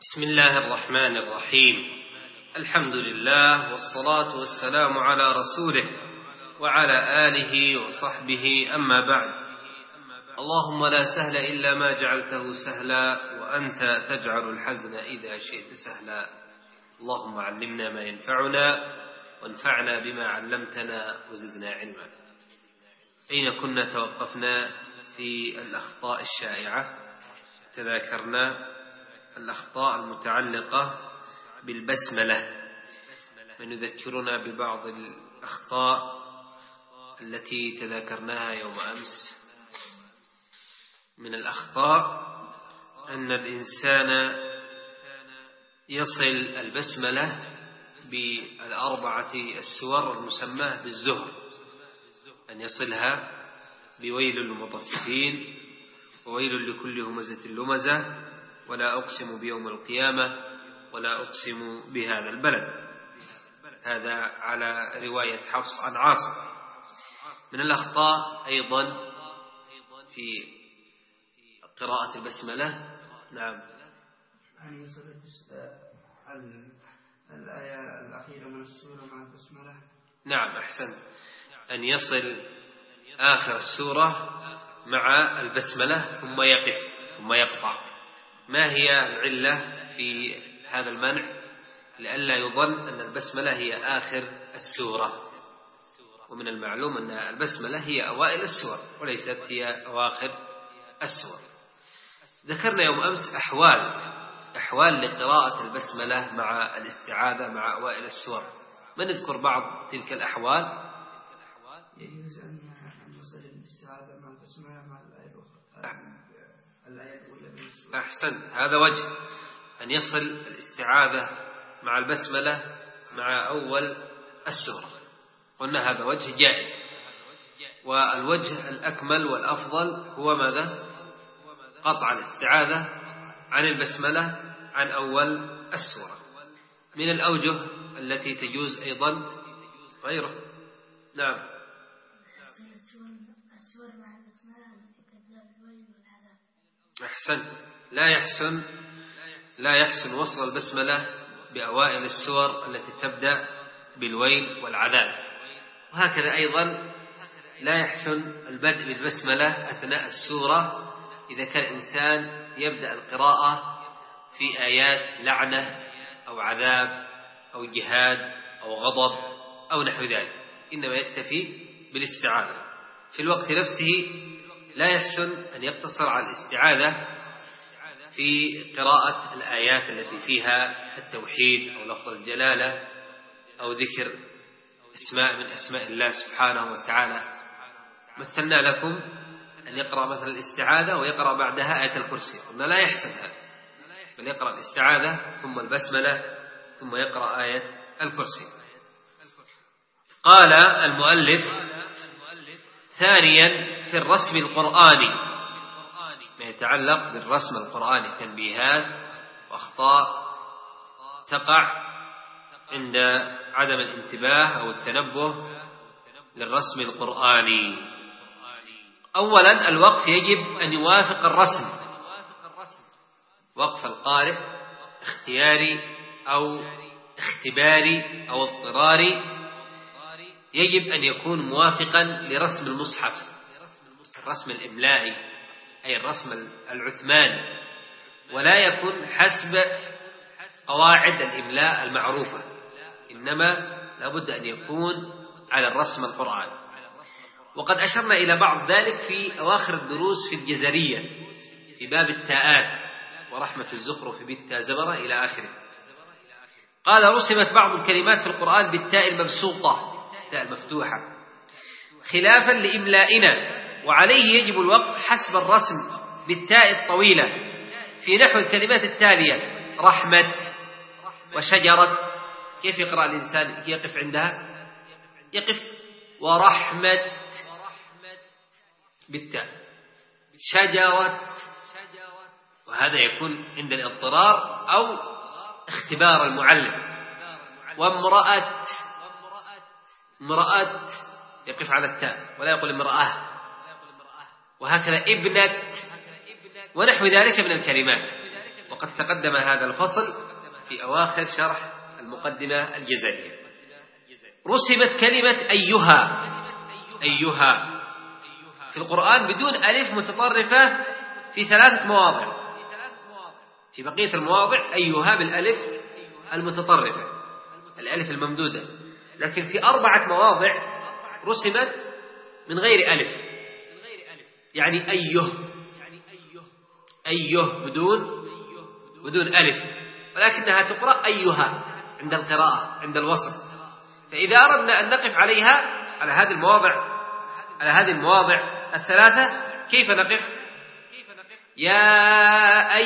بسم الله الرحمن الرحيم. الحمد لله والصلاة والسلام على رسوله وعلى آله وصحبه، أما بعد. اللهم لا سهل إلا ما جعلته سهلا، وأنت تجعل الحزن إذا شئت سهلا. اللهم علمنا ما ينفعنا وانفعنا بما علمتنا وزدنا علما. أين كنا توقفنا؟ في الأخطاء الشائعة. تذاكرنا الأخطاء المتعلقة بالبسملة. من يذكرنا ببعض الأخطاء التي تذاكرناها يوم أمس؟ من الأخطاء أن الإنسان يصل البسملة بالأربعة السور المسماة بالزهر، أن يصلها بويل للمطففين وويل لكل همزة لمزة ولا أقسم بيوم القيامة ولا أقسم بهذا البلد. هذا على رواية حفص عن عاصم. من الأخطاء أيضا في قراءة البسملة. نعم. أن يصل الآية الأخيرة من السورة مع البسملة. نعم، أحسن. أن يصل آخر السورة مع البسملة ثم يقف ثم يقطع. ما هي العلة في هذا المنع؟ لئلا يظن أن البسملة هي آخر السورة، ومن المعلوم أن البسملة هي أوائل السور وليست هي أواخر السور. ذكرنا يوم أمس أحوال لقراءة البسملة مع الاستعاذة مع أوائل السور. من نذكر بعض تلك الأحوال؟ يجوز أن يصل الاستعاذة مع البسملة مع الآية الأولى من السورة. أحسن، هذا وجه أن يصل الاستعاذة مع البسملة مع أول السورة. قلنا هذا وجه جائز، والوجه الأكمل والأفضل هو ماذا؟ قطع الاستعاذة عن البسملة عن أول السورة. من الأوجه التي تجوز أيضا غيره. نعم. أحسنت. لا يحسن وصل البسملة بأوائل السور التي تبدأ بالويل والعذاب. وهكذا أيضا لا يحسن البدء بالبسملة أثناء السورة إذا كان الإنسان يبدأ القراءة في آيات لعنة أو عذاب أو جهاد أو غضب أو نحو ذلك، إنما يكتفي بالاستعاذة. في الوقت نفسه لا يحسن أن يقتصر على الاستعاذة في قراءة الآيات التي فيها التوحيد أو لفظ الجلالة أو ذكر اسماء من أسماء الله سبحانه وتعالى. مثلنا لكم أن يقرأ مثلا الاستعاذة ويقرأ بعدها آية الكرسي، قلنا لا يحسن هذا، بل يقرأ الاستعاذة ثم البسملة ثم يقرأ آية الكرسي. قال المؤلف: ثانيا في الرسم القرآني، ما يتعلق بالرسم القرآني، تنبيهات وأخطاء تقع عند عدم الانتباه أو التنبه للرسم القرآني. أولا الوقف يجب أن يوافق الرسم. وقف القارئ اختياري أو اختباري أو اضطراري يجب أن يكون موافقا لرسم المصحف، الرسم الإملائي أي الرسم العثماني، ولا يكون حسب قواعد الإملاء المعروفة، إنما لابد أن يكون على الرسم القرآني. وقد أشرنا إلى بعض ذلك في أواخر الدروس في الجزرية في باب التاءات، ورحمة الزخرف بالتاء زبرة إلى آخره. قال: رسمت بعض الكلمات في القرآن بالتاء المبسوطة، التاء المفتوحة، خلافا لإملائنا، وعليه يجب الوقف حسب الرسم بالتاء الطويلة في نحو الكلمات التالية: رحمة وشجرة. كيف يقرأ الإنسان يقف عندها؟ يقف ورحمة بالتاء، شجرة، وهذا يكون عند الاضطرار أو اختبار المعلم. وامرأة يقف على التاء ولا يقول امرأة، وهكذا ابنة ونحو ذلك من الكلمات. وقد تقدم هذا الفصل في أواخر شرح المقدمة الجزائية. رسمت كلمة أيها في القرآن بدون ألف متطرفة في 3 مواضع، في بقية المواضع أيها بالألف المتطرفة، الألف الممدودة، لكن في 4 مواضع رسمت من غير ألف، يعني أيه بدون ألف، ولكنها تقرأ أيها عند القراءة عند الوصل. فإذا أردنا أن نقف عليها على هذه المواضع 3 كيف نقف؟ يا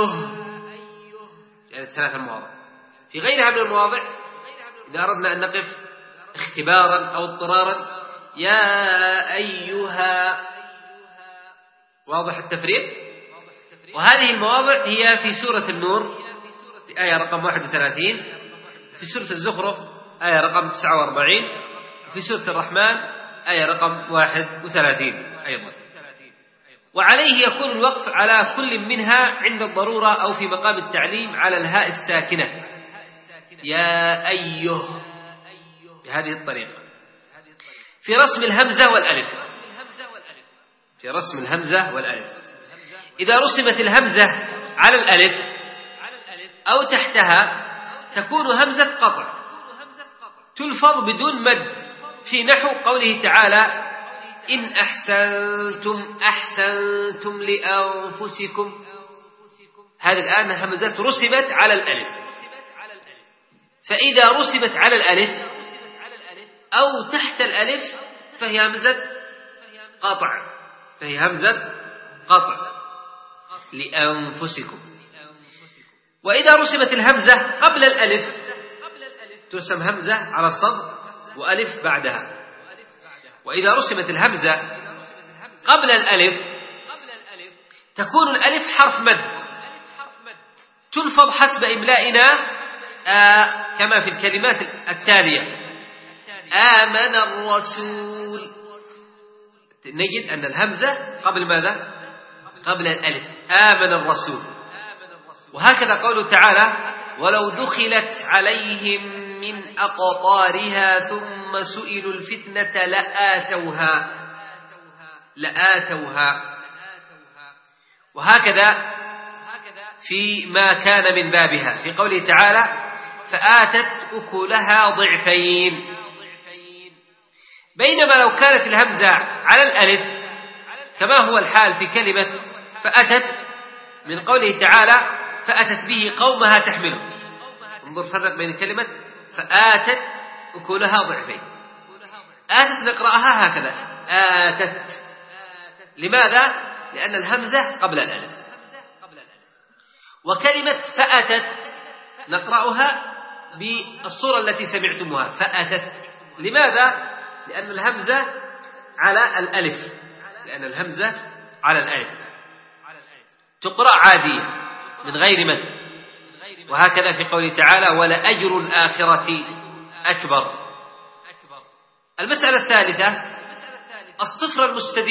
يعني 3 مواضع. في غيرها من المواضع إذا أردنا أن نقف اختبارا أو اضطرارا يا أيها. واضح التفريق؟ وهذه المواضع هي في سورة النور في آية رقم 31، في سورة الزخرف آية رقم 49، في سورة الرحمن آية رقم 31 أيضا. وعليه يكون الوقف على كل منها عند الضرورة أو في مقام التعليم على الهاء الساكنة يا أيه بهذه الطريقة. في رسم الهمزة والألف إذا رسمت الهمزة على الألف أو تحتها تكون همزة قطع تلفظ بدون مد، في نحو قوله تعالى إن أحسنتم لأنفسكم. هذه الآن همزة رسمت على الألف، فإذا رسمت على الألف أو تحت الألف فهي همزة قطع لأنفسكم. وإذا رسمت الهمزة قبل الألف ترسم همزة على الصدر وألف بعدها. وإذا رسمت الهمزة قبل الألف تكون الألف حرف مد تلفظ حسب إملائنا كما في الكلمات التالية آمن الرسول. نجد أن الهمزة قبل ماذا؟ قبل الألف آمن الرسول. وهكذا قوله تعالى ولو دخلت عليهم من أقطارها ثم سئلوا الفتنة لآتوها. وهكذا في ما كان من بابها في قوله تعالى فآتت أكلها ضعفين. بينما لو كانت الهمزة على الألف كما هو الحال في كلمة فأتت من قوله تعالى فأتت به قومها تحمله. انظر فرق بين كلمة فآتت أكلها ضعفين. آتت نقرأها هكذا آتت. لماذا؟ لأن الهمزة قبل الألف. وكلمة فأتت نقرأها بالصورة التي سمعتموها فأتت. لماذا؟ لأن الهمزة على الألف تقرأ عادية من غير مد. وهكذا في قوله تعالى ولأجر الآخرة أكبر. المسألة الثالثة الصفر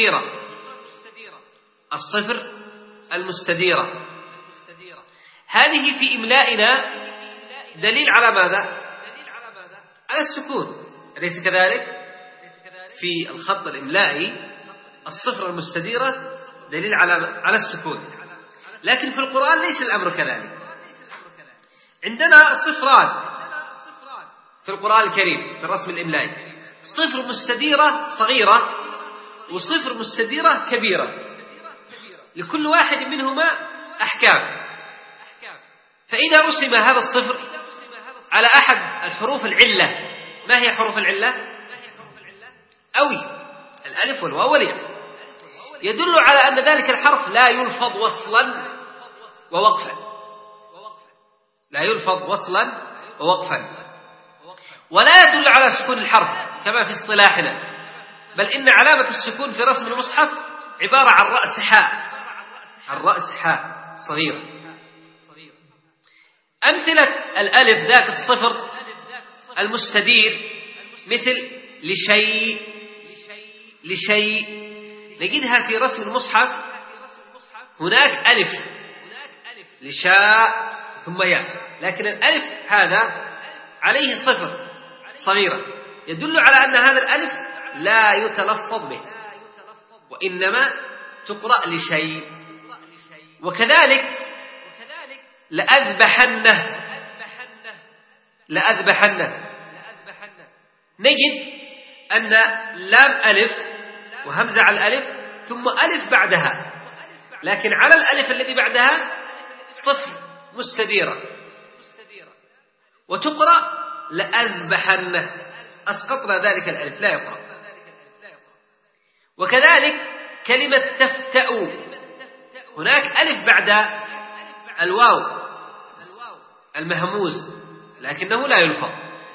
المستديرة. هذه في إملائنا دليل على ماذا؟ على السكون، أليس كذلك؟ في الخط الإملائي الصفر المستديرة دليل على السكون، لكن في القرآن ليس الأمر كذلك. عندنا صفران في القرآن الكريم في الرسم الإملائي، صفر مستديرة صغيرة وصفر مستديرة كبيرة، لكل واحد منهما أحكام. فإذا رسم هذا الصفر على أحد الحروف العلة، ما هي حروف العلة؟ أوي الألف والواو والياء، يدل على أن ذلك الحرف لا يلفظ وصلا ووقفا، ولا يدل على سكون الحرف كما في اصطلاحنا، بل إن علامة السكون في رسم المصحف عبارة عن رأس حاء صغيرة. أمثلة الألف ذات الصفر المستدير مثل لشيء نجدها في رسم المصحف. هناك ألف لشاء ثم ياء، لكن الألف هذا عليه صفر صغيرة يدل على أن هذا الألف لا يتلفظ به وإنما تقرأ لشيء. وكذلك لأذبحنه نجد أن لام ألف وهمزة على الألف ثم ألف بعدها، لكن على الألف الذي بعدها صفر مستديرة وتقرأ لأذبحنه، أسقطنا ذلك الألف لا يقرأ. وكذلك كلمة تفتأ هناك ألف بعد الواو المهموز لكنه لا يلفظ.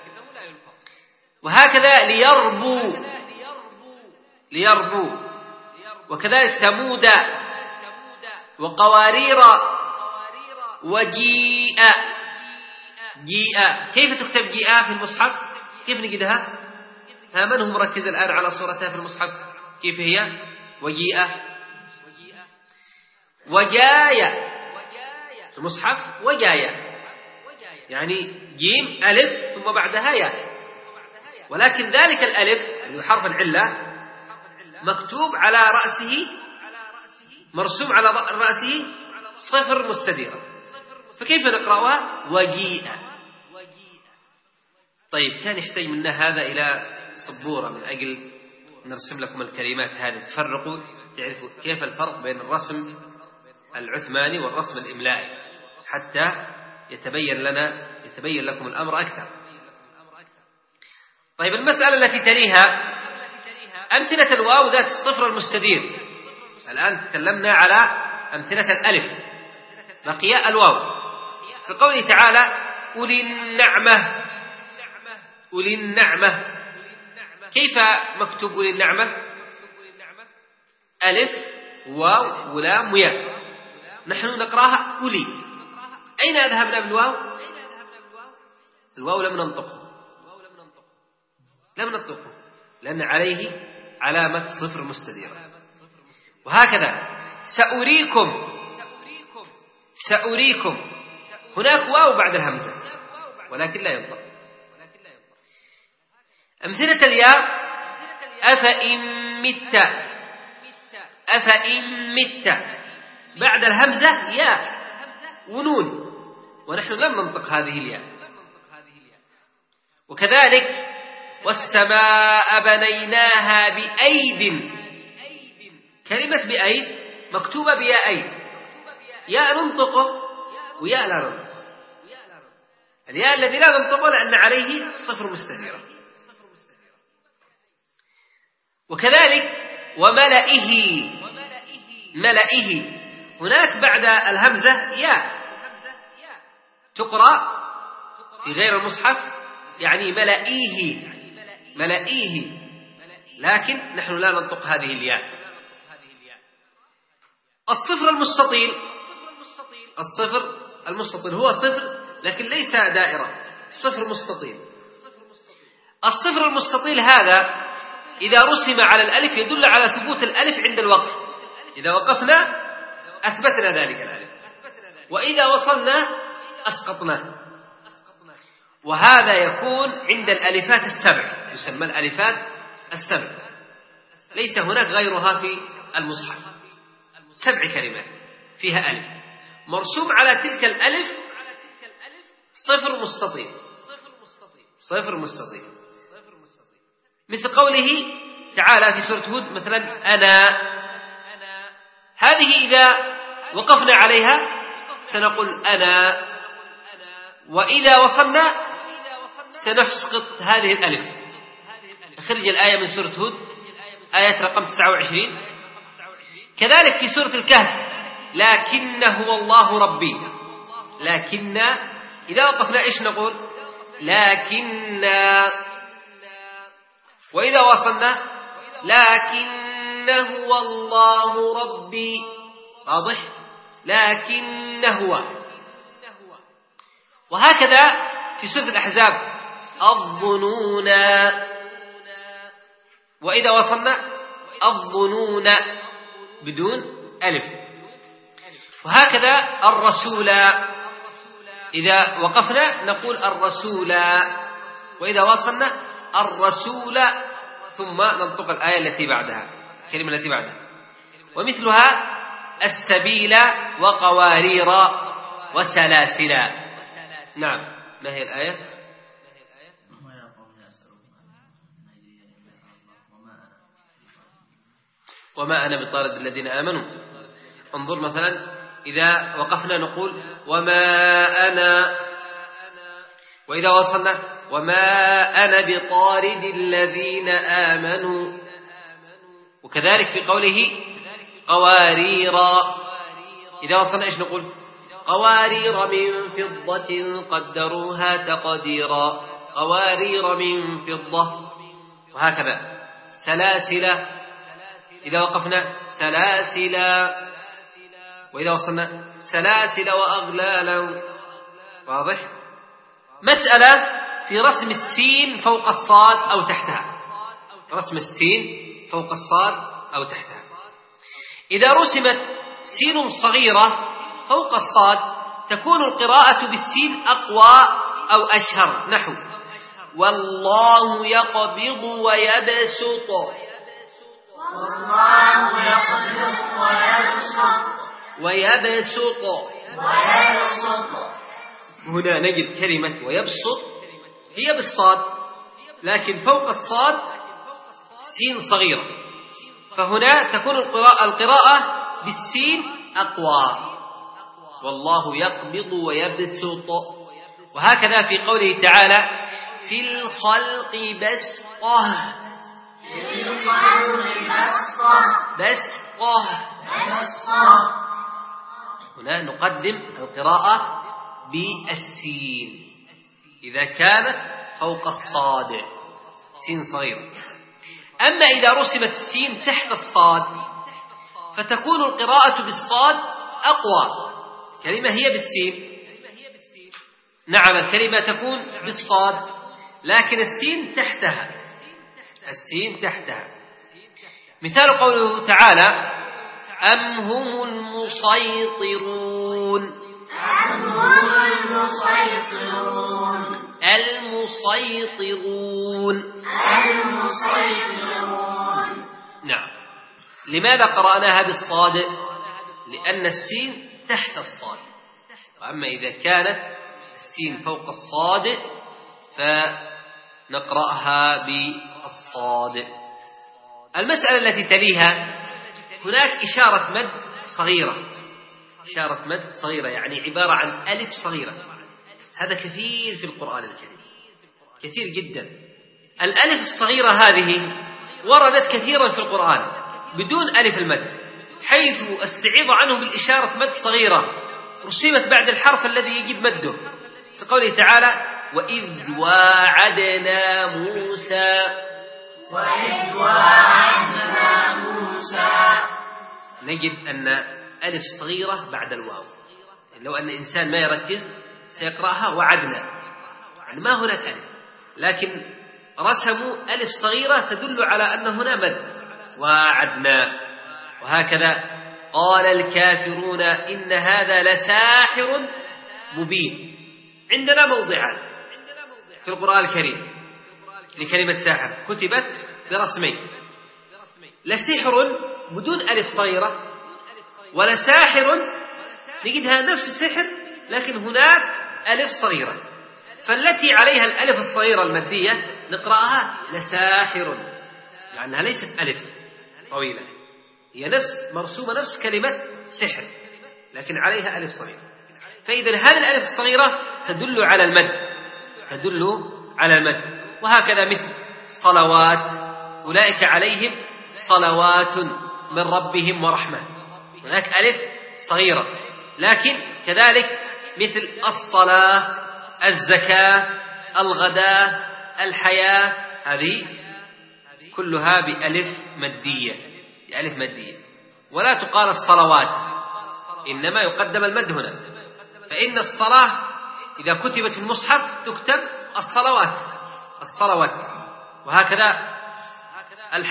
وهكذا ليربو وكذلك ثمود وقوارير وجيء. كيف تكتب جيء في المصحف؟ كيف نجدها؟ من هو مركز الآن على صورتها في المصحف؟ كيف هي؟ وجيء وجاية في المصحف وجاية، يعني جيم ألف ثم بعدها ياء، ولكن ذلك الألف اللي حرف العلة مكتوب على رأسه، مرسوم على رأسه صفر مستديرة، فكيف نقرأها؟ وجيء. طيب كان يحتاج منا هذا إلى سبورة من أجل نرسم لكم الكلمات هذه تفرقوا تعرفوا كيف الفرق بين الرسم العثماني والرسم الإملائي حتى يتبين لكم الأمر أكثر. طيب المسألة التي تليها أمثلة الواو ذات الصفر المستدير. الآن تكلمنا على أمثلة الألف، بقي الواو. في قوله تعالى أولي النعمة، كيف مكتوب أولي النعمة؟ ألف واو ولام وياء، نحن نقراها أولي. أين ذهبنا بالواو؟ الواو لم ننطقه لأن عليه علامة صفر مستديرة. وهكذا سأريكم هناك واو بعد الهمزة ولكن لا ينطق. أمثلة الياء أفإن مت بعد الهمزة ياء ونون ونحن لم ننطق هذه الياء. وكذلك والسماء بنيناها بأيد، كلمة بأيد مكتوبة بياءين، ياء ننطقه وياء لا ننطقه. الياء الذي لا ننطقه لأن عليه صفر مستديرة. وكذلك ملئه هناك بعد الهمزة ياء تقرأ في غير المصحف يعني ملئيه، لكن نحن لا ننطق هذه الياء. الصفر المستطيل هو صفر لكن ليس دائرة، صفر مستطيل. الصفر المستطيل هذا إذا رسم على الألف يدل على ثبوت الألف عند الوقف، إذا وقفنا أثبتنا ذلك الألف، وإذا وصلنا أسقطناه. وهذا يكون عند الألفات السبع، يسمى الألفات السبع، ليس هناك غيرها في المصحف. 7 كلمات فيها ألف مرسوم على تلك الألف صفر مستطيل، مثل قوله تعالى في سورة هود مثلا أنا، هذه إذا وقفنا عليها سنقول أنا، وإذا وصلنا سنسقط هذه الألف. أخرج الآية من سورة هود آية رقم 29. كذلك في سورة الكهف لكن هو الله ربي، لكن إذا وقفنا إيش نقول؟ لكن، وإذا وصلنا لكن هو الله ربي، واضح؟ لكن هو. وهكذا في سورة الأحزاب الظنون، وإذا وصلنا الظنون بدون ألف. وهكذا الرسول، إذا وقفنا نقول الرسول، وإذا وصلنا الرسول، ثم ننطق الآية التي بعدها، الكلمة التي بعدها. ومثلها السبيل وقوارير وسلاسل. نعم، ما هي الآية؟ وما أنا بطارد الذين آمنوا. انظر مثلا إذا وقفنا نقول وما أنا، وإذا وصلنا وما أنا بطارد الذين آمنوا. وكذلك في قوله قوارير، إذا وصلنا إيش نقول؟ قوارير من فضة قدروها تقديرا، قوارير من فضة. وهكذا سلاسل، إذا وقفنا سلاسل، وإذا وصلنا سلاسل وأغلالا. واضح؟ مسألة في رسم السين فوق الصاد أو تحتها، رسم السين فوق الصاد أو تحتها. إذا رسمت سين صغيرة فوق الصاد تكون القراءة بالسين أقوى أو أشهر، نحو والله يقبض ويبسط، والله يقبض ويبسط. ويبسط. هنا نجد كلمة ويبسط هي بالصاد، لكن فوق الصاد سين صغيرة، فهنا تكون القراءة بالسين أقوى، والله يقبض ويبسط. وهكذا في قوله تعالى في الخلق بسطة، بسطة. هنا نقدم القراءة بالسين إذا كانت فوق الصاد، سين صغيرة. أما إذا رسمت السين تحت الصاد فتكون القراءة بالصاد أقوى. كلمة هي بالسين، نعم الكلمة تكون بالصاد، لكن السين تحتها، السين تحتها. مثال قوله تعالى أم هم المسيطرون، المسيطرون. نعم. لماذا قرأناها بالصاد؟ لأن السين تحت الصاد، وأما إذا كانت السين فوق الصاد فنقرأها بالصاد. المسألة التي تليها هناك إشارة مد صغيرة، إشارة مد صغيرة يعني عبارة عن ألف صغيرة. هذا كثير في القرآن الكريم، كثير جدا. الألف الصغيرة هذه وردت كثيرا في القرآن بدون ألف المد، حيث استعيض عنه بالإشارة مد صغيرة رسمت بعد الحرف الذي يجب مده، في قوله تعالى وإذ واعدنا موسى، وإذ واعدنا موسى. نجد أن ألف صغيرة بعد الواو، لو أن إنسان ما يركز سيقرأها وعدنا، يعني ما هناك ألف، لكن رسموا ألف صغيرة تدل على أن هنا مد، وعدنا. وهكذا قال الكافرون إن هذا لساحر مبين. عندنا موضعان في القرآن الكريم لكلمة ساحر كتبت برسمين، لسحر بدون ألف صغيرة، ولساحر نجدها نفس السحر لكن هناك ألف صغيرة، فالتي عليها الألف الصغيرة المادية نقرأها لساحر، لأنها ليست ألف طويلة، هي نفس مرسومة نفس كلمة سحر لكن عليها ألف صغيرة. فإذا هذه الألف الصغيرة تدل على المد، تدل على المد. وهكذا مثل صلوات، أولئك عليهم صلوات من ربهم ورحمة، هناك ألف صغيرة. لكن كذلك مثل الصلاة، الزكاة، الغداء، الحياة، هذه كلها بألف مدية، بألف مدية. ولا تقال الصلوات، إنما يقدم المد هنا، فإن الصلاة إذا كتبت في المصحف تكتب الصلوات، الصلوات. وهكذا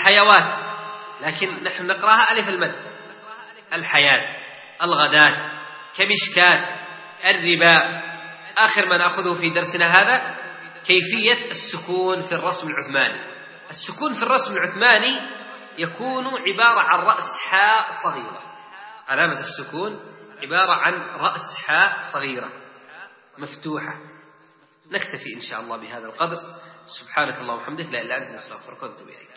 الحيوات، لكن نحن نقرأها ألف المد، الحياة، الغداة، كمشكات الربا. آخر ما نأخذه في درسنا هذا كيفية السكون في الرسم العثماني. السكون في الرسم العثماني يكون عبارة عن رأس حاء صغيرة. علامة السكون عبارة عن رأس حاء صغيرة مفتوحة. نكتفي إن شاء الله بهذا القدر. سبحانك اللهم وبحمدك، لا إله إلا أنت، نستغفرك ونتوب إليك.